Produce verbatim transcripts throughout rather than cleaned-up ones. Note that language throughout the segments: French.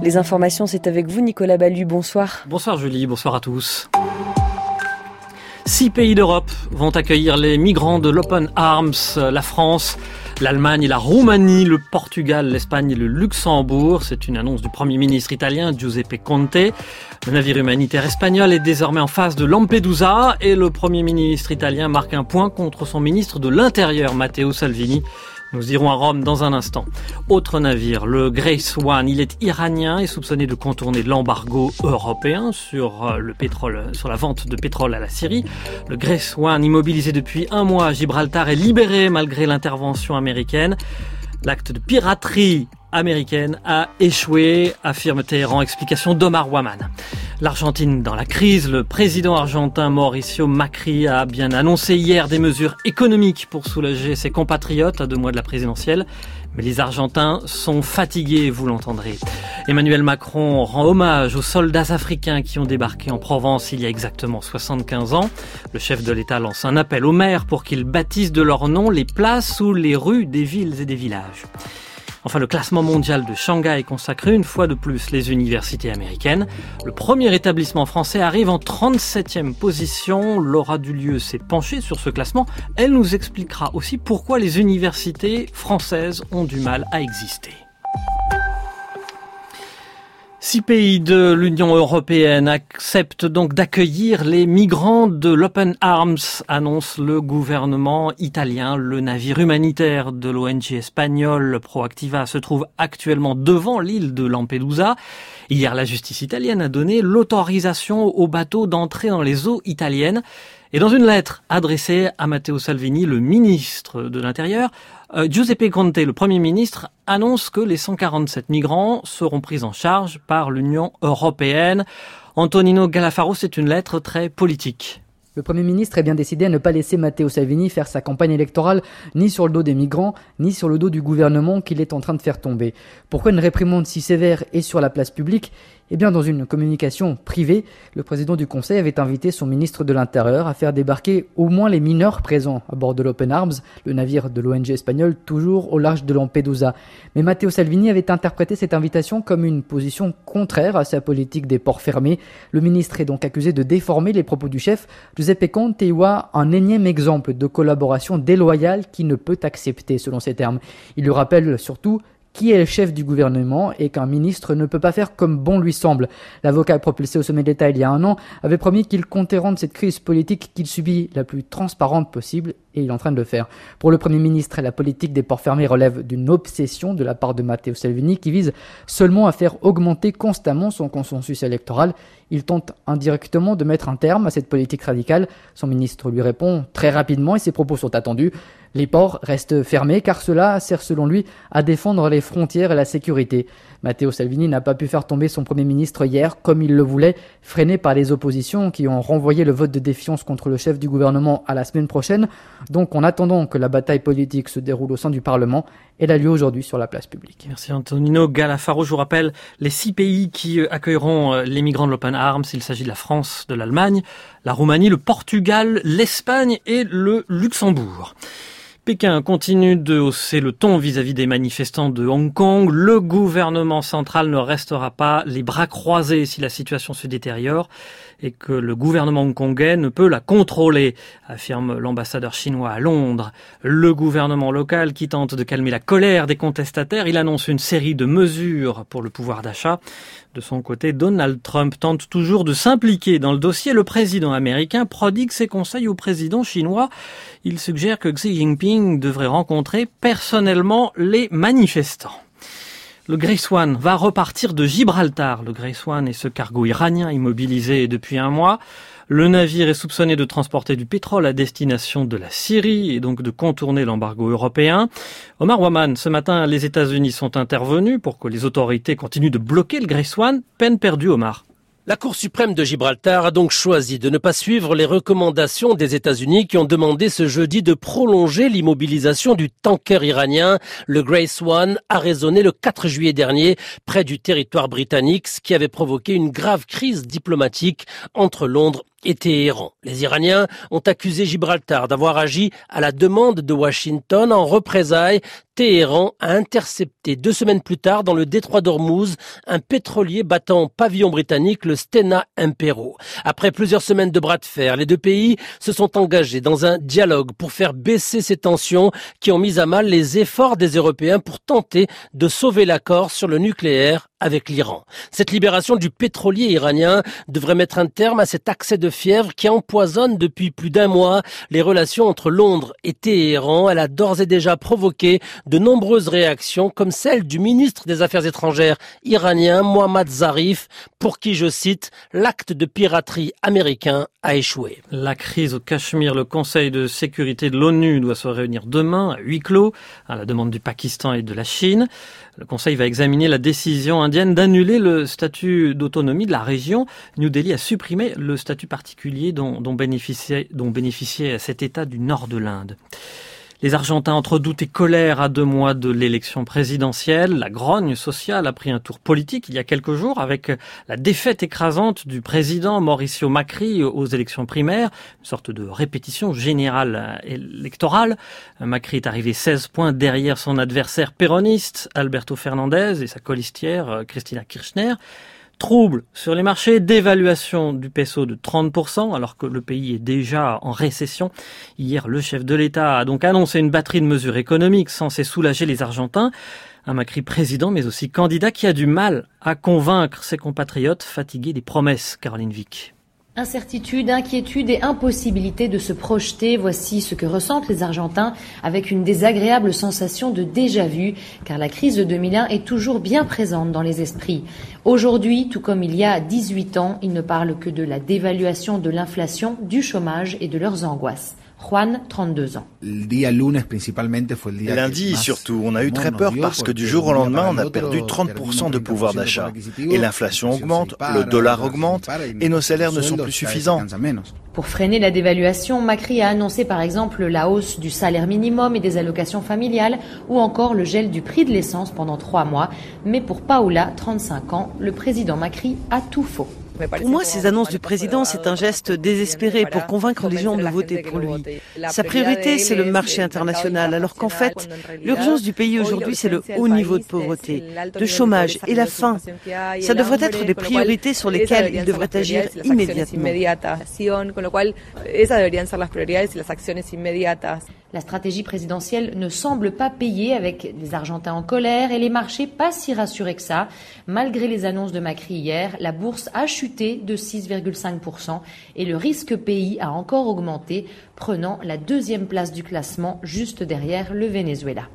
Les informations, c'est avec vous Nicolas Ballu, bonsoir. Bonsoir Julie, bonsoir à tous. Six pays d'Europe vont accueillir les migrants de l'Open Arms, la France, l'Allemagne et la Roumanie, le Portugal, l'Espagne et le Luxembourg. C'est une annonce du Premier ministre italien Giuseppe Conte. Le navire humanitaire espagnol est désormais en face de Lampedusa et le Premier ministre italien marque un point contre son ministre de l'Intérieur, Matteo Salvini. Nous irons à Rome dans un instant. Autre navire, le Grace One. Il est iranien et soupçonné de contourner l'embargo européen sur le pétrole, sur la vente de pétrole à la Syrie. Le Grace One, immobilisé depuis un mois à Gibraltar, est libéré malgré l'intervention américaine. L'acte de piraterie américaine a échoué, affirme Téhéran. Explication d'Omar Waman. L'Argentine dans la crise. Le président argentin Mauricio Macri a bien annoncé hier des mesures économiques pour soulager ses compatriotes à deux mois de la présidentielle. Mais les Argentins sont fatigués, vous l'entendrez. Emmanuel Macron rend hommage aux soldats africains qui ont débarqué en Provence il y a exactement soixante-quinze ans. Le chef de l'État lance un appel aux maires pour qu'ils baptisent de leur nom les places ou les rues des villes et des villages. Enfin, le classement mondial de Shanghai consacre une fois de plus les universités américaines. Le premier établissement français arrive en trente-septième position. Laura Dulieu s'est penchée sur ce classement. Elle nous expliquera aussi pourquoi les universités françaises ont du mal à exister. Six pays de l'Union européenne acceptent donc d'accueillir les migrants de l'Open Arms, annonce le gouvernement italien. Le navire humanitaire de l'O N G espagnole Proactiva se trouve actuellement devant l'île de Lampedusa. Hier, la justice italienne a donné l'autorisation aux bateaux d'entrer dans les eaux italiennes. Et dans une lettre adressée à Matteo Salvini, le ministre de l'Intérieur, euh, Giuseppe Conte, le Premier ministre, annonce que les cent quarante-sept migrants seront pris en charge par l'Union européenne. Antonino Galafaro, c'est une lettre très politique. Le Premier ministre est bien décidé à ne pas laisser Matteo Salvini faire sa campagne électorale ni sur le dos des migrants, ni sur le dos du gouvernement qu'il est en train de faire tomber. Pourquoi une réprimande si sévère et sur la place publique ? Eh bien, dans une communication privée, le président du Conseil avait invité son ministre de l'Intérieur à faire débarquer au moins les mineurs présents à bord de l'Open Arms, le navire de l'O N G espagnol toujours au large de Lampedusa. Mais Matteo Salvini avait interprété cette invitation comme une position contraire à sa politique des ports fermés. Le ministre est donc accusé de déformer les propos du chef. Giuseppe Conte y voit un énième exemple de collaboration déloyale qui ne peut accepter, selon ses termes. Il lui rappelle surtout qui est le chef du gouvernement et qu'un ministre ne peut pas faire comme bon lui semble. L'avocat propulsé au sommet de l'État il y a un an avait promis qu'il comptait rendre cette crise politique qu'il subit la plus transparente possible et il est en train de le faire. Pour le Premier ministre, la politique des ports fermés relève d'une obsession de la part de Matteo Salvini qui vise seulement à faire augmenter constamment son consensus électoral. Il tente indirectement de mettre un terme à cette politique radicale. Son ministre lui répond très rapidement et ses propos sont attendus. Les ports restent fermés car cela sert selon lui à défendre les frontières et la sécurité. Matteo Salvini n'a pas pu faire tomber son Premier ministre hier comme il le voulait, freiné par les oppositions qui ont renvoyé le vote de défiance contre le chef du gouvernement à la semaine prochaine. Donc en attendant que la bataille politique se déroule au sein du Parlement, elle a lieu aujourd'hui sur la place publique. Merci Antonino Galafaro. Je vous rappelle les six pays qui accueilleront les migrants de l'Open Arms. Il s'agit de la France, de l'Allemagne, la Roumanie, le Portugal, l'Espagne et le Luxembourg. Pékin continue de hausser le ton vis-à-vis des manifestants de Hong Kong. Le gouvernement central ne restera pas les bras croisés si la situation se détériore et que le gouvernement hongkongais ne peut la contrôler, affirme l'ambassadeur chinois à Londres. Le gouvernement local qui tente de calmer la colère des contestataires, il annonce une série de mesures pour le pouvoir d'achat. De son côté, Donald Trump tente toujours de s'impliquer dans le dossier. Le président américain prodigue ses conseils au président chinois. Il suggère que Xi Jinping devrait rencontrer personnellement les manifestants. Le Grace One va repartir de Gibraltar. Le Grace One est ce cargo iranien immobilisé depuis un mois. Le navire est soupçonné de transporter du pétrole à destination de la Syrie et donc de contourner l'embargo européen. Omar Waman, ce matin, les États-Unis sont intervenus pour que les autorités continuent de bloquer le Grace One. Peine perdue, Omar. La Cour suprême de Gibraltar a donc choisi de ne pas suivre les recommandations des États-Unis qui ont demandé ce jeudi de prolonger l'immobilisation du tanker iranien. Le Grace One a résonné le quatre juillet dernier près du territoire britannique, ce qui avait provoqué une grave crise diplomatique entre Londres et Téhéran. Les Iraniens ont accusé Gibraltar d'avoir agi à la demande de Washington en représailles, Téhéran a intercepté deux semaines plus tard dans le détroit d'Ormuz un pétrolier battant pavillon britannique, le Stena Impero. Après plusieurs semaines de bras de fer, les deux pays se sont engagés dans un dialogue pour faire baisser ces tensions qui ont mis à mal les efforts des Européens pour tenter de sauver l'accord sur le nucléaire avec l'Iran. Cette libération du pétrolier iranien devrait mettre un terme à cet accès de fièvre qui empoisonne depuis plus d'un mois les relations entre Londres et Téhéran. Elle a d'ores et déjà provoqué de nombreuses réactions, comme celle du ministre des Affaires étrangères iranien, Mohammad Zarif, pour qui, je cite, l'acte de piraterie américain a échoué. La crise au Cachemire, le Conseil de sécurité de l'ONU doit se réunir demain à huis clos, à la demande du Pakistan et de la Chine. Le Conseil va examiner la décision indienne d'annuler le statut d'autonomie de la région. New Delhi a supprimé le statut particulier dont, dont bénéficiait, dont bénéficiait cet État du nord de l'Inde. Les Argentins entre doute et colère à deux mois de l'élection présidentielle. La grogne sociale a pris un tour politique il y a quelques jours avec la défaite écrasante du président Mauricio Macri aux élections primaires. Une sorte de répétition générale électorale. Macri est arrivé seize points derrière son adversaire péroniste Alberto Fernandez et sa colistière Cristina Kirchner. Trouble sur les marchés, dévaluation du peso de trente pour cent alors que le pays est déjà en récession. Hier, le chef de l'État a donc annoncé une batterie de mesures économiques censées soulager les Argentins. Un Macri président mais aussi candidat qui a du mal à convaincre ses compatriotes fatigués des promesses. Caroline Vic. Incertitude, inquiétude et impossibilité de se projeter, voici ce que ressentent les Argentins avec une désagréable sensation de déjà-vu, car la crise de deux mille un est toujours bien présente dans les esprits. Aujourd'hui, tout comme il y a dix-huit ans, ils ne parlent que de la dévaluation de l'inflation, du chômage et de leurs angoisses. Juan, trente-deux ans. Lundi, surtout, on a eu très peur parce que du jour au lendemain, on a perdu trente pour cent de pouvoir d'achat. Et l'inflation augmente, le dollar augmente et nos salaires ne sont plus suffisants. Pour freiner la dévaluation, Macri a annoncé par exemple la hausse du salaire minimum et des allocations familiales ou encore le gel du prix de l'essence pendant trois mois. Mais pour Paola, trente-cinq ans, le président Macri a tout faux. Pour moi, ces annonces du président, c'est un geste désespéré pour convaincre les gens de voter pour lui. Sa priorité, c'est le marché international, alors qu'en fait, l'urgence du pays aujourd'hui, c'est le haut niveau de pauvreté, de chômage et la faim. Ça devrait être des priorités sur lesquelles il devrait agir immédiatement. La stratégie présidentielle ne semble pas payer avec les Argentins en colère et les marchés pas si rassurés que ça. Malgré les annonces de Macri hier, la bourse a chuté de six virgule cinq pour cent et le risque pays a encore augmenté, prenant la deuxième place du classement juste derrière le Venezuela.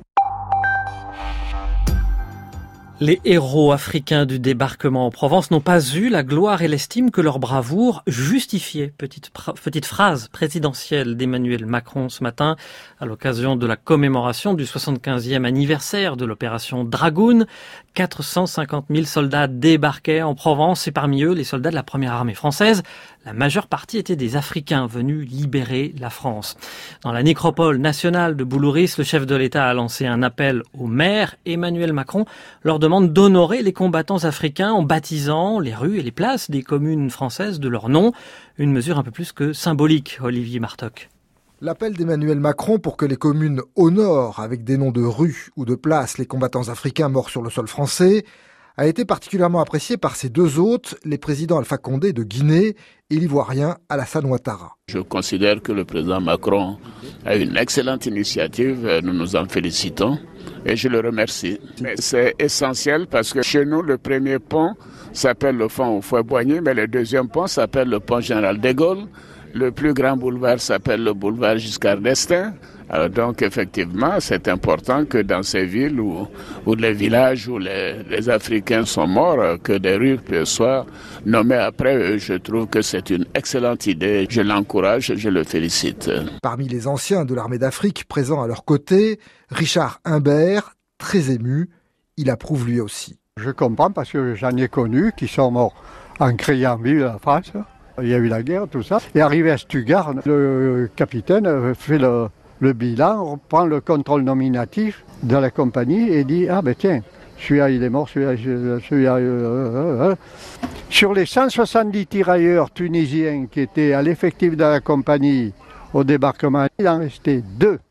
Les héros africains du débarquement en Provence n'ont pas eu la gloire et l'estime que leur bravoure justifiait. Petite, petite phrase présidentielle d'Emmanuel Macron ce matin à l'occasion de la commémoration du soixante-quinzième anniversaire de l'opération Dragoon. quatre cent cinquante mille soldats débarquaient en Provence et parmi eux les soldats de la première armée française. La majeure partie étaient des Africains venus libérer la France. Dans la nécropole nationale de Boulouris, le chef de l'État a lancé un appel aux maires. Emmanuel Macron leur demande d'honorer les combattants africains en baptisant les rues et les places des communes françaises de leur nom. Une mesure un peu plus que symbolique, Olivier Martoc. L'appel d'Emmanuel Macron pour que les communes honorent avec des noms de rues ou de places les combattants africains morts sur le sol français a été particulièrement apprécié par ses deux hôtes, les présidents Alpha Condé de Guinée et l'ivoirien Alassane Ouattara. Je considère que le président Macron a une excellente initiative, nous nous en félicitons et je le remercie. Mais c'est essentiel parce que chez nous, le premier pont s'appelle le pont Houphouët-Boigny, mais le deuxième pont s'appelle le pont Général de Gaulle. Le plus grand boulevard s'appelle le boulevard Giscard d'Estaing. Alors donc effectivement, c'est important que dans ces villes où, où les villages où les, les Africains sont morts, que des rues soient nommées après eux. Je trouve que c'est une excellente idée. Je l'encourage, je le félicite. Parmi les anciens de l'armée d'Afrique présents à leur côté, Richard Humbert, très ému, il approuve lui aussi. Je comprends parce que j'en ai connu qui sont morts en créant ville en France. Il y a eu la guerre, tout ça. Et arrivé à Stuttgart, le capitaine fait le, le bilan, reprend le contrôle nominatif de la compagnie et dit « Ah ben tiens, celui-là il est mort, celui-là... celui-là euh, euh, euh. » Sur les cent soixante-dix tirailleurs tunisiens qui étaient à l'effectif de la compagnie au débarquement, il en restait deux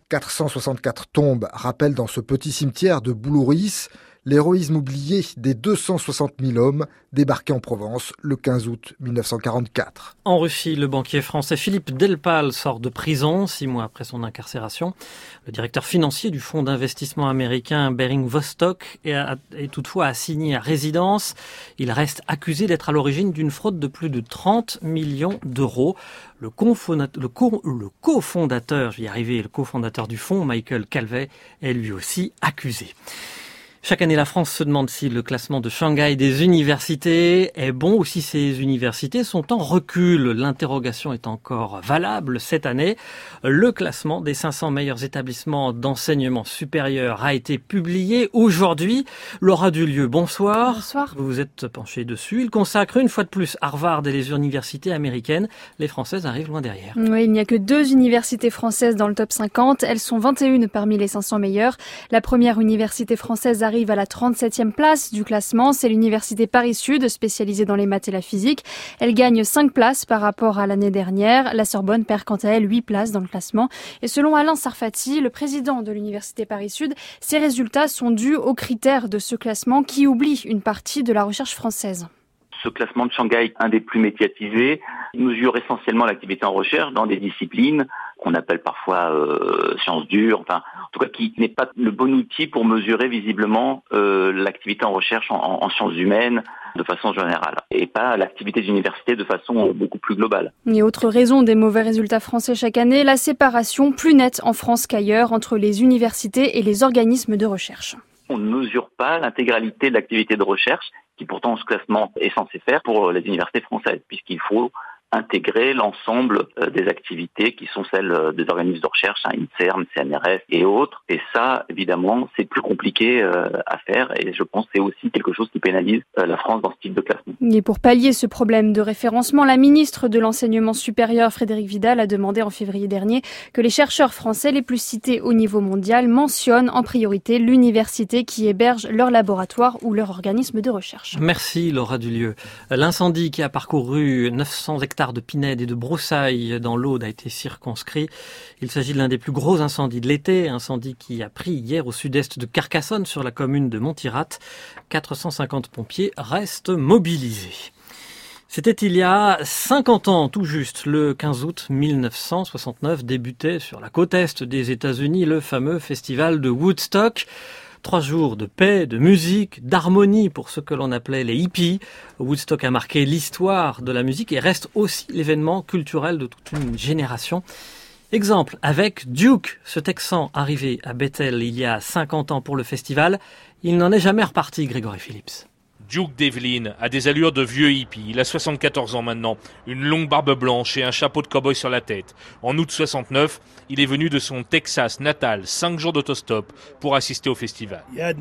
quatre cent soixante-quatre tombes rappellent dans ce petit cimetière de Boulouris l'héroïsme oublié des deux cent soixante mille hommes débarqués en Provence le quinze août mille neuf cent quarante-quatre. En Russie, le banquier français Philippe Delpal sort de prison six mois après son incarcération. Le directeur financier du fonds d'investissement américain Baring Vostok est, est toutefois assigné à résidence. Il reste accusé d'être à l'origine d'une fraude de plus de trente millions d'euros. Le, cofondateur, le, co, le cofondateur, je vais y arriver, le cofondateur du fonds, Michael Calvet, est lui aussi accusé. Chaque année, la France se demande si le classement de Shanghai des universités est bon ou si ces universités sont en recul. L'interrogation est encore valable cette année. Le classement des cinq cents meilleurs établissements d'enseignement supérieur a été publié aujourd'hui. Laura Dulieu, bonsoir. Bonsoir. Vous vous êtes penchée dessus. Il consacre une fois de plus Harvard et les universités américaines. Les Françaises arrivent loin derrière. Oui, il n'y a que deux universités françaises dans le top cinquante. Elles sont vingt et une parmi les cinq cents meilleures. La première université française arrive à la trente-septième place du classement. C'est l'université Paris-Sud, spécialisée dans les maths et la physique. Elle gagne cinq places par rapport à l'année dernière. La Sorbonne perd quant à elle huit places dans le classement. Et selon Alain Sarfati, le président de l'université Paris-Sud, ces résultats sont dus aux critères de ce classement qui oublie une partie de la recherche française. Ce classement de Shanghai, un des plus médiatisés, mesure essentiellement l'activité en recherche dans des disciplines qu'on appelle parfois euh, sciences dures, enfin, en tout cas qui n'est pas le bon outil pour mesurer visiblement euh, l'activité en recherche en, en sciences humaines de façon générale, et pas l'activité des universités de façon beaucoup plus globale. Et autre raison des mauvais résultats français chaque année, la séparation plus nette en France qu'ailleurs entre les universités et les organismes de recherche. On ne mesure pas l'intégralité de l'activité de recherche qui pourtant ce classement est censé faire pour les universités françaises, puisqu'il faut intégrer l'ensemble des activités qui sont celles des organismes de recherche, hein, INSERM, C N R S et autres. Et ça, évidemment, c'est plus compliqué euh, à faire et je pense que c'est aussi quelque chose qui pénalise euh, la France dans ce type de classement. Et pour pallier ce problème de référencement, la ministre de l'Enseignement supérieur, Frédérique Vidal, a demandé en février dernier que les chercheurs français les plus cités au niveau mondial mentionnent en priorité l'université qui héberge leur laboratoire ou leur organisme de recherche. Merci Laura Dulieu. L'incendie qui a parcouru neuf cents hectares de pinèdes et de broussailles dans l'Aude a été circonscrit. Il s'agit de l'un des plus gros incendies de l'été, incendie qui a pris hier au sud-est de Carcassonne sur la commune de Montirat. quatre cent cinquante pompiers restent mobilisés. C'était il y a cinquante ans, tout juste, le quinze août mille neuf cent soixante-neuf, débutait sur la côte est des États-Unis le fameux festival de Woodstock. Trois jours de paix, de musique, d'harmonie pour ce que l'on appelait les hippies. Woodstock a marqué l'histoire de la musique et reste aussi l'événement culturel de toute une génération. Exemple avec Duke, ce Texan arrivé à Bethel il y a cinquante ans pour le festival. Il n'en est jamais reparti, Grégory Phillips. Duke Devlin a des allures de vieux hippie. Il a soixante-quatorze ans maintenant, une longue barbe blanche et un chapeau de cow-boy sur la tête. En août soixante-neuf, il est venu de son Texas natal, cinq jours d'autostop pour assister au festival.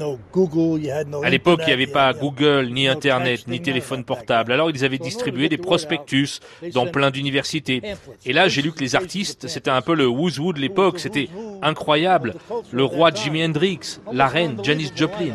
À l'époque, il n'y avait pas Google, ni Internet, ni téléphone portable. Alors, ils avaient distribué des prospectus dans plein d'universités. Et là, j'ai lu que les artistes, c'était un peu le who's who de l'époque. C'était incroyable. Le roi Jimi Hendrix, la reine Janis Joplin.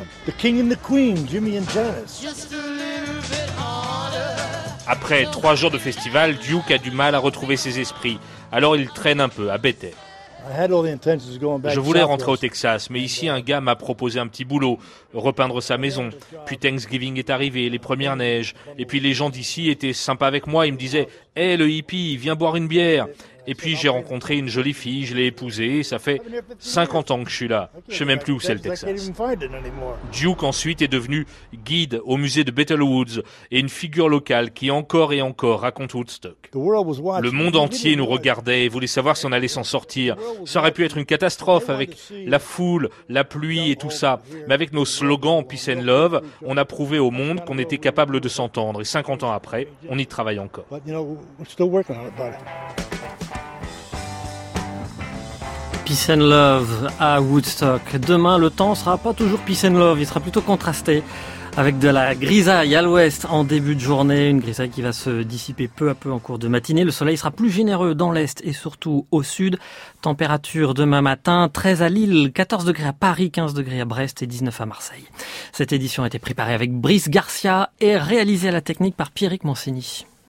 Après trois jours de festival, Duke a du mal à retrouver ses esprits. Alors il traîne un peu à Bethel. Je voulais rentrer au Texas, mais ici un gars m'a proposé un petit boulot, repeindre sa maison. Puis Thanksgiving est arrivé, les premières neiges. Et puis les gens d'ici étaient sympas avec moi, ils me disaient « Hé, hey, le hippie, viens boire une bière !» Et puis j'ai rencontré une jolie fille, je l'ai épousée, et ça fait cinquante ans que je suis là. Je sais même plus où c'est le Texas. Duke ensuite est devenu guide au musée de Bethel Woods et une figure locale qui encore et encore raconte Woodstock. Le monde entier nous regardait et voulait savoir si on allait s'en sortir. Ça aurait pu être une catastrophe avec la foule, la pluie et tout ça. Mais avec nos slogans Peace and Love, on a prouvé au monde qu'on était capable de s'entendre. Et cinquante ans après, on y travaille encore. Peace and Love à Woodstock. Demain, le temps sera pas toujours Peace and Love, il sera plutôt contrasté avec de la grisaille à l'ouest en début de journée, une grisaille qui va se dissiper peu à peu en cours de matinée. Le soleil sera plus généreux dans l'est et surtout au sud. Température demain matin, treize à Lille, quatorze degrés à Paris, quinze degrés à Brest et dix-neuf à Marseille. Cette édition a été préparée avec Brice Garcia et réalisée à la technique par Pierrick Mancini.